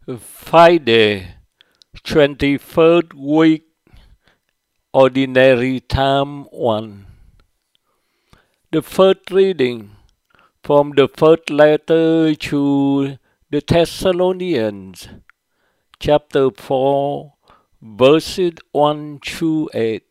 Friday, 23rd week, Ordinary Time 1. The first reading from the first letter to the Thessalonians, chapter 4, verses 1 to 8.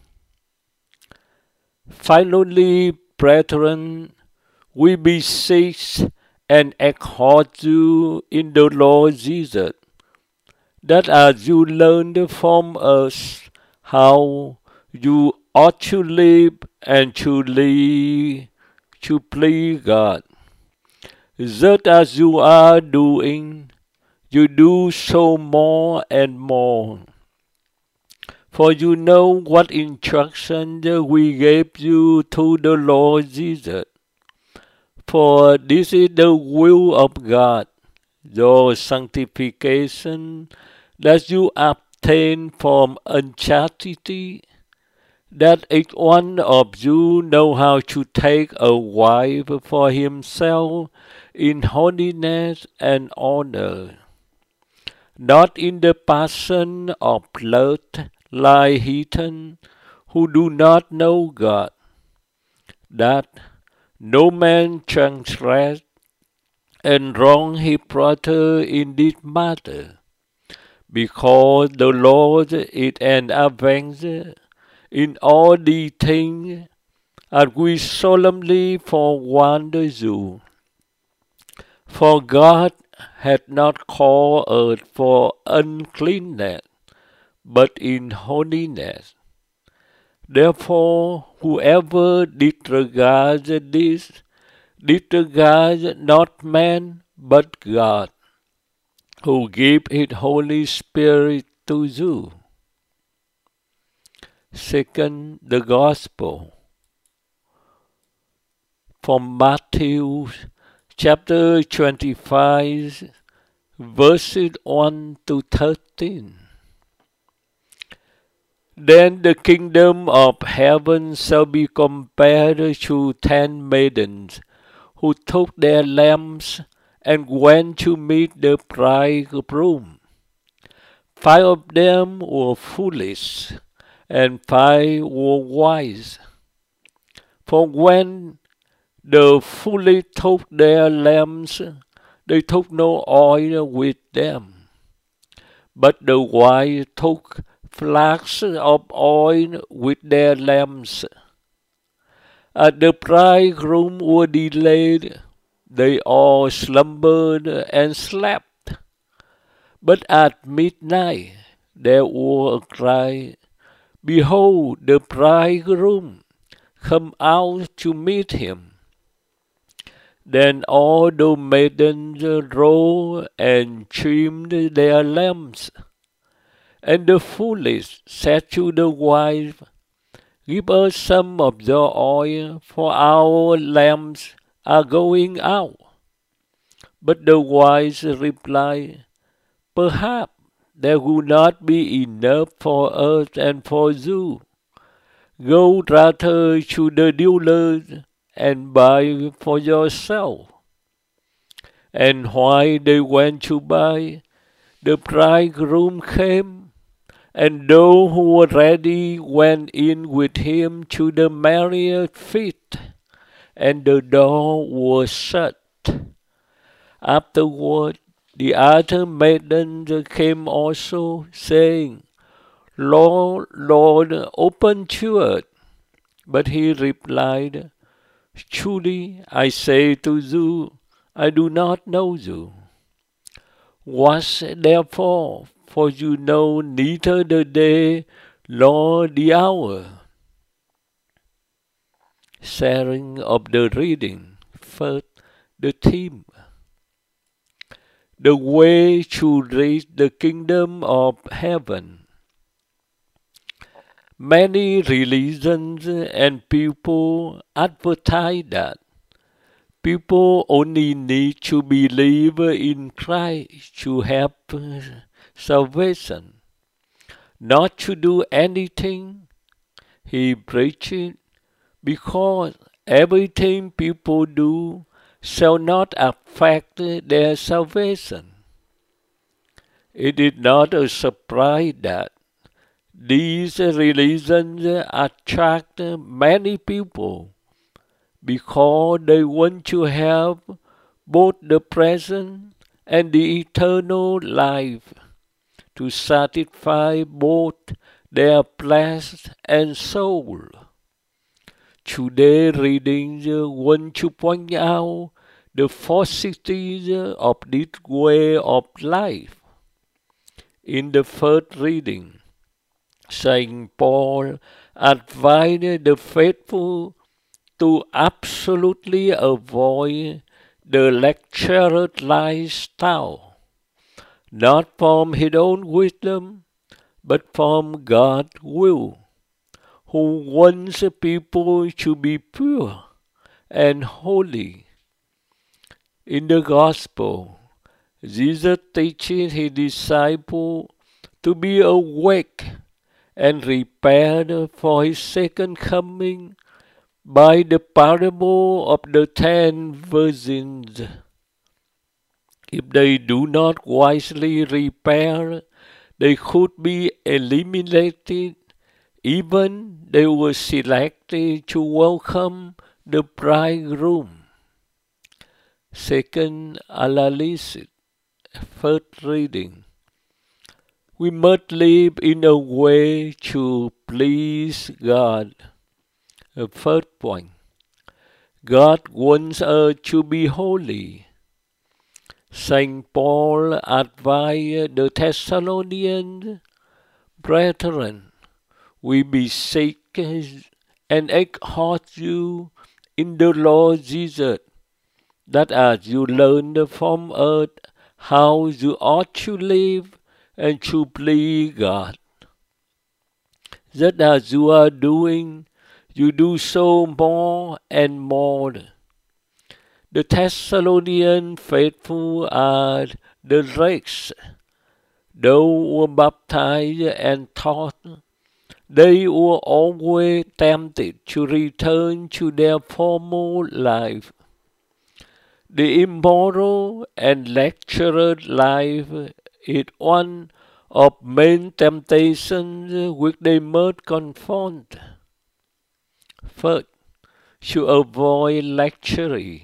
Finally, brethren, we beseech and exhort you in the Lord Jesus, that as you learned from us how you ought to live and to live to please God, just as you are doing, you do so more and more. For you know what instruction we gave you through the Lord Jesus. For this is the will of God, your sanctification, that you abstain from unchastity, that each one of you know how to take a wife for himself in holiness and honor, not in the passion of lust like heathen who do not know God, that no man transgress and wrong his brother in this matter, because the Lord is an avenger in all these things, as we solemnly forewarn you. For God hath not called us for uncleanness, but in holiness. Therefore, whoever disregards this, disregards not man, but God, who gave his Holy Spirit to you. Second, the Gospel from Matthew chapter 25, verses 1 to 13. Then the kingdom of heaven shall be compared to 10 maidens, who took their lamps and went to meet the bridegroom. 5 of them were foolish, and 5 were wise. For when the foolish took their lamps, they took no oil with them. But the wise took flasks of oil with their lamps. As the bridegroom was delayed, they all slumbered and slept. But at midnight there was a cry, Behold, the bridegroom, come out to meet him. Then all the maidens rose and trimmed their lamps. And the foolish said to the wife, Give us some of your oil, for our lamps are going out. But the wise replied, Perhaps there will not be enough for us and for you. Go rather to the dealers and buy for yourself. And while they went to buy, the bridegroom came, and those who were ready went in with him to the marriage feast, and the door was shut. Afterward, the other maidens came also, saying, Lord, Lord, open to us. But he replied, Truly I say to you, I do not know you. Watch therefore, for you know neither the day nor the hour. Sharing of the reading. First, the theme. The way to reach the kingdom of heaven. Many religions and people advertise that people only need to believe in Christ to have salvation, not to do anything. He preached, because everything people do shall not affect their salvation. It is not a surprise that these religions attract many people because they want to have both the present and the eternal life to satisfy both their flesh and soul. Today readings want to point out the falsities of this way of life. In the first reading, Saint Paul advised the faithful to absolutely avoid the lecturer lifestyle, not from his own wisdom, but from God's will, who wants people to be pure and holy. In the Gospel, Jesus teaches his disciples to be awake and prepared for his second coming by the parable of the 10 virgins. If they do not wisely prepare, they could be eliminated, even they were selected to welcome the bridegroom. Second analysis, first reading. We must live in a way to please God. First point. God wants us to be holy. Saint Paul advised the Thessalonians, brethren, we beseech and exhort you in the Lord Jesus, that as you learned from us how you ought to live and to please God, that as you are doing, you do so more and more. The Thessalonian faithful are the rest. Those were baptized and taught. They were always tempted to return to their former life. The immoral and lecturer life is one of main temptations which they must confront. First, to avoid luxury.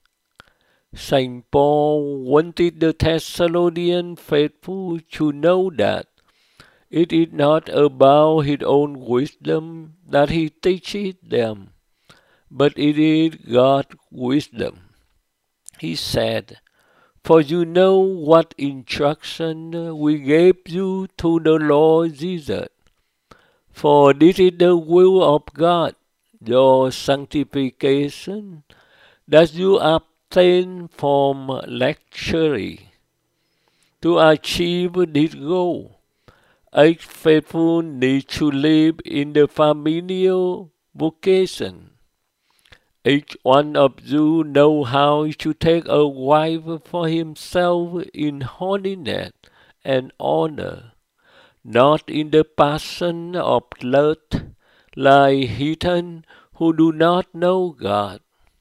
Saint Paul wanted the Thessalonian faithful to know that it is not about his own wisdom that he teaches them, but it is God's wisdom. He said, for you know what instruction we gave you through the Lord Jesus. For this is the will of God, your sanctification, that you abstain from luxury. To achieve this goal, each faithful needs to live in the familial vocation. Each one of you know how to take a wife for himself in holiness and honor, not in the passion of lust, like heathen who do not know God.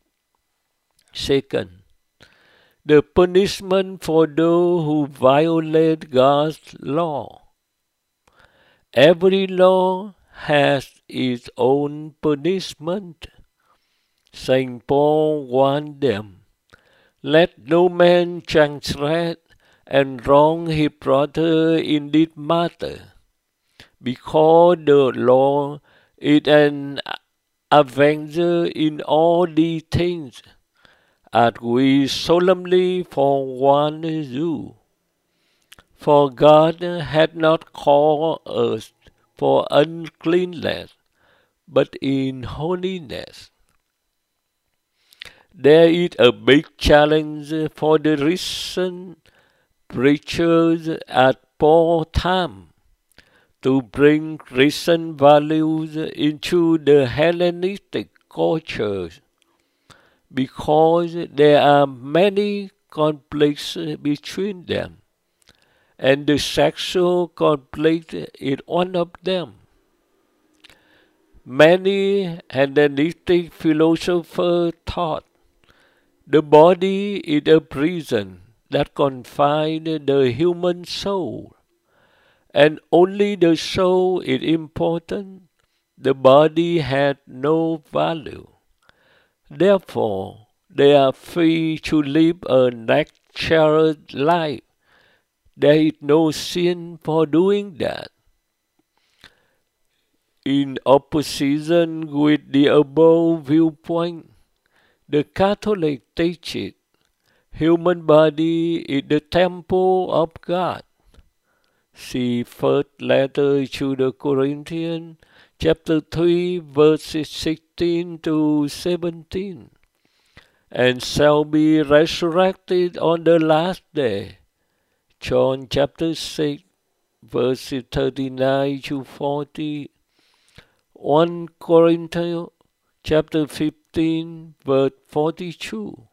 Second, the punishment for those who violate God's law. Every law has its own punishment. Saint Paul warned them, let no man transgress and wrong his brother in this matter, because the law is an avenger in all these things, as we solemnly forewarn you. For God hath not called us for uncleanness, but in holiness. There is a big challenge for the recent preachers at Paul's time to bring Christian values into the Hellenistic cultures, because there are many conflicts between them, and the sexual conflict is one of them. Many Hellenistic philosophers taught the body is a prison that confine the human soul, and only the soul is important. The body had no value. Therefore, they are free to live a natural life. There is no sin for doing that. In opposition with the above viewpoint, the Catholic teaches human body is the temple of God. See first letter to the Corinthians, chapter 3, verses 16 to 17. And shall be resurrected on the last day. John chapter 6, verses 39 to 40. 1 Corinthians chapter 15, verse 42.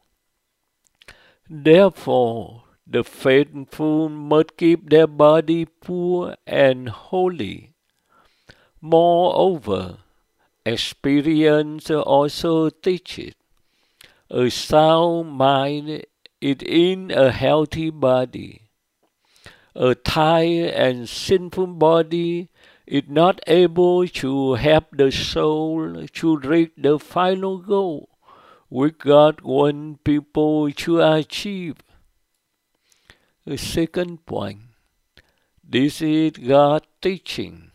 Therefore, the faithful must keep their body pure and holy. Moreover, experience also teaches a sound mind is in a healthy body. A tired and sinful body is not able to help the soul to reach the final goal which God wants people to achieve. The second point, this is God's teaching.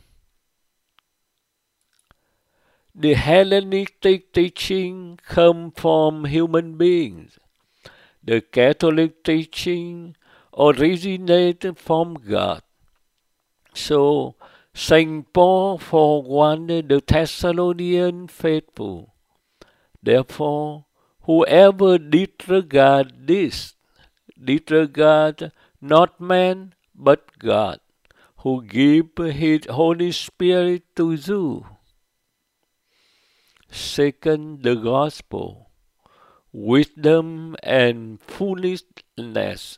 The Hellenistic teaching comes from human beings. The Catholic teaching originated from God. So, St. Paul forewarned the Thessalonian faithful. Therefore, whoever disregards this, disregard not man but God, who gives his Holy Spirit to you. Second, the gospel, wisdom and foolishness.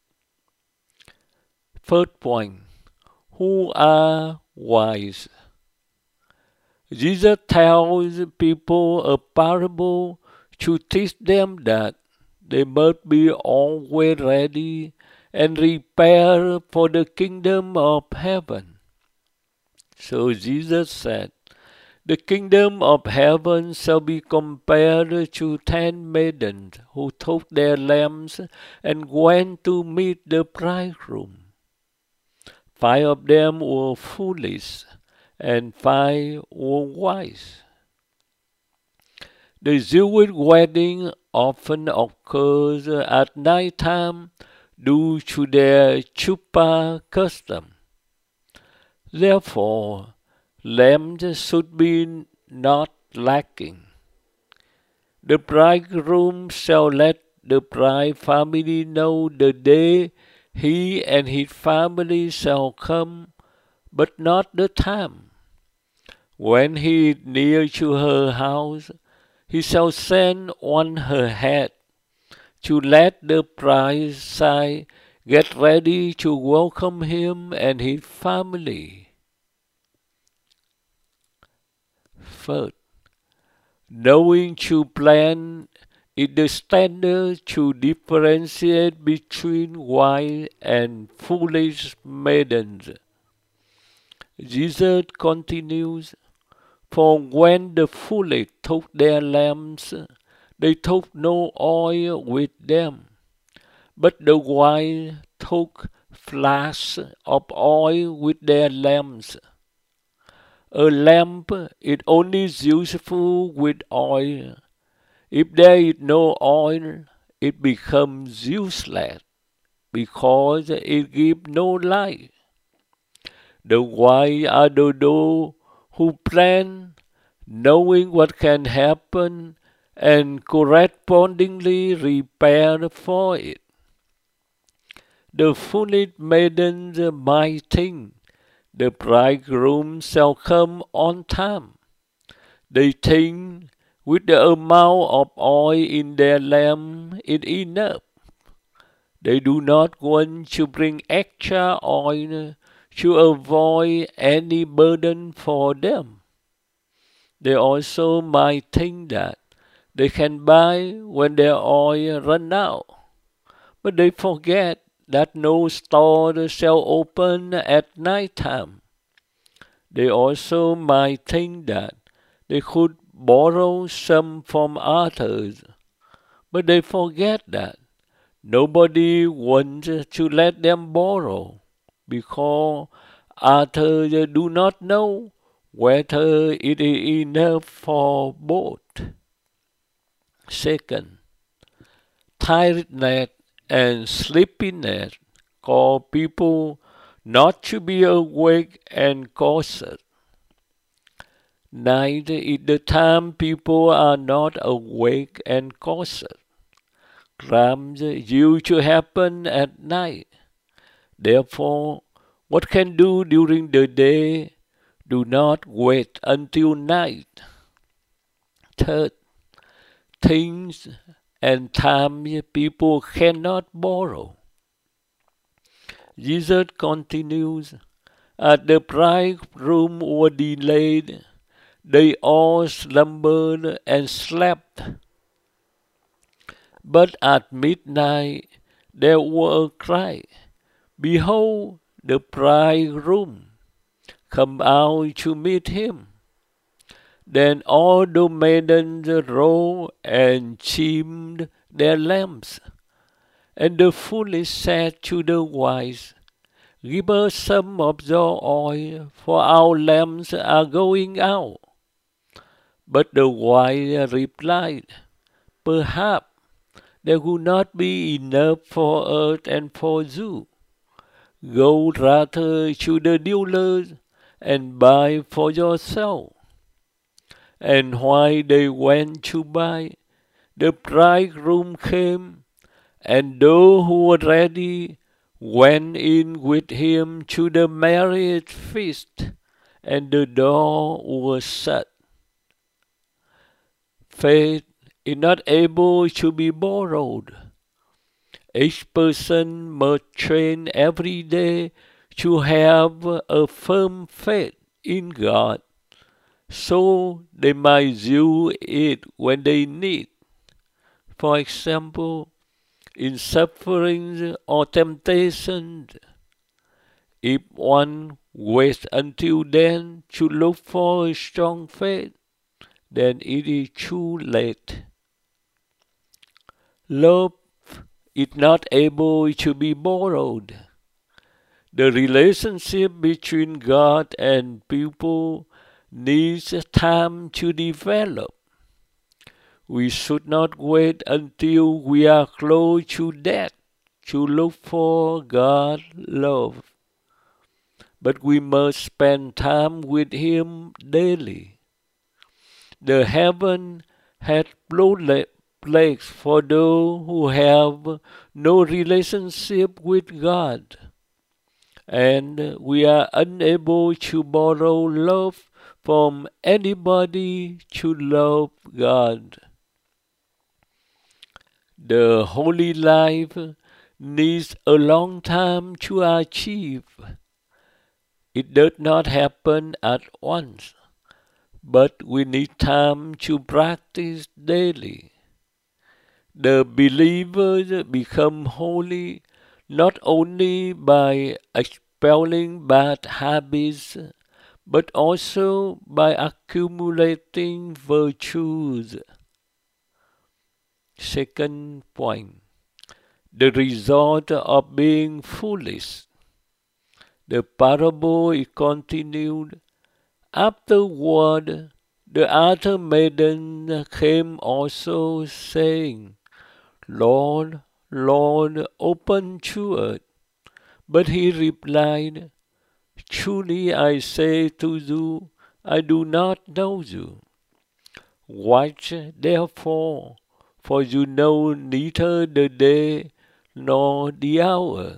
Third point, who are wise? Jesus tells people a parable to teach them that they must be always ready and prepared for the kingdom of heaven. So Jesus said, the kingdom of heaven shall be compared to 10 maidens who took their lamps and went to meet the bridegroom. 5 of them were foolish, and 5 were wise. The Jewish wedding often occurs at night time due to their chuppah custom. Therefore, lamps should be not lacking. The bridegroom shall let the bride family know the day he and his family shall come, but not the time. When he is near to her house, he shall send on her head to let the bride side get ready to welcome him and his family. Third, knowing to plan is the standard to differentiate between wise and foolish maidens. Jesus continues, for when the foolish took their lamps, they took no oil with them, but the wise took flasks of oil with their lamps. A lamp is only useful with oil. If there is no oil, it becomes useless because it gives no light. The wise are those who plan, knowing what can happen, and correspondingly prepare for it. The foolish maidens might think the bridegroom shall come on time. They think with the amount of oil in their lamp is enough. They do not want to bring extra oil to avoid any burden for them. They also might think that they can buy when their oil runs out. But they forget that no store shall open at night time. They also might think that they could borrow some from others, but they forget that nobody wants to let them borrow because others do not know whether it is enough for both. Second, tiredness and sleepiness cause people not to be awake and cautious. Night is the time people are not awake and cautious. Crimes used to happen at night. Therefore, what can do during the day, do not wait until night. Third, things and time people cannot borrow. Jesus continues, as the bridegroom was delayed, they all slumbered and slept. But at midnight there was a cry, behold, the bridegroom, come out to meet him. Then all the maidens rose and trimmed their lamps. And the foolish said to the wise, give us some of your oil, for our lamps are going out. But the wise replied, perhaps there will not be enough for us and for you. Go rather to the dealers and buy for yourself. And while they went to buy, the bridegroom came, and those who were ready went in with him to the marriage feast, and the door was shut. Faith is not able to be borrowed. Each person must train every day to have a firm faith in God, so they might use it when they need. For example, in sufferings or temptations, if one waits until then to look for a strong faith, then it is too late. Love is not able to be borrowed. The relationship between God and people needs time to develop. We should not wait until we are close to death to look for God's love, but we must spend time with Him daily. The heaven has place for those who have no relationship with God, and we are unable to borrow love from anybody to love God. The holy life needs a long time to achieve. It does not happen at once, but we need time to practice daily. The believers become holy not only by expelling bad habits, but also by accumulating virtues. Second point, the result of being foolish. The parable is continued. Afterward, the other maiden came also, saying, Lord, Lord, open to us. But he replied, truly I say to you, I do not know you. Watch therefore, for you know neither the day nor the hour.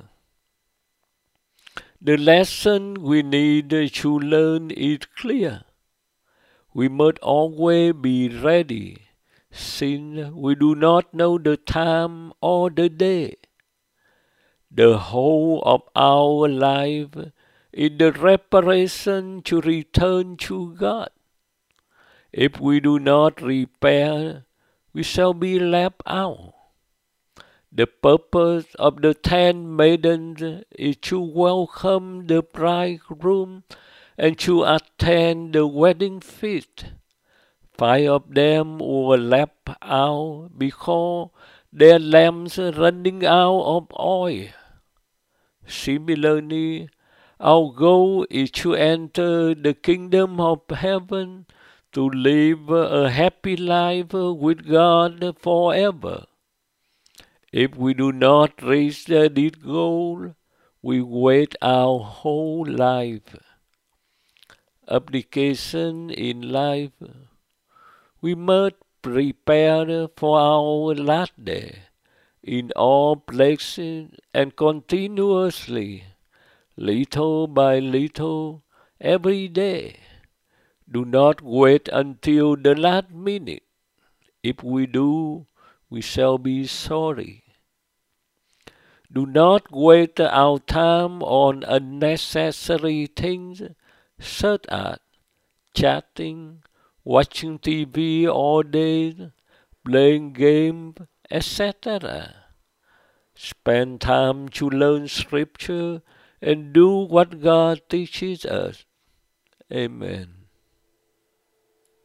The lesson we need to learn is clear. We must always be ready, since we do not know the time or the day. The whole of our life is the preparation to return to God. If we do not prepare, we shall be left out. The purpose of the 10 maidens is to welcome the bridegroom and to attend the wedding feast. 5 of them were left out because their lamps running out of oil. Similarly, our goal is to enter the kingdom of heaven, to live a happy life with God forever. If we do not reach this goal, we wait our whole life. Application in life. We must prepare for our last day in all places and continuously, little by little, every day. Do not wait until the last minute. If we do, we shall be sorry. Do not waste our time on unnecessary things such as chatting, watching TV all day, playing games, etc. Spend time to learn Scripture and do what God teaches us. Amen.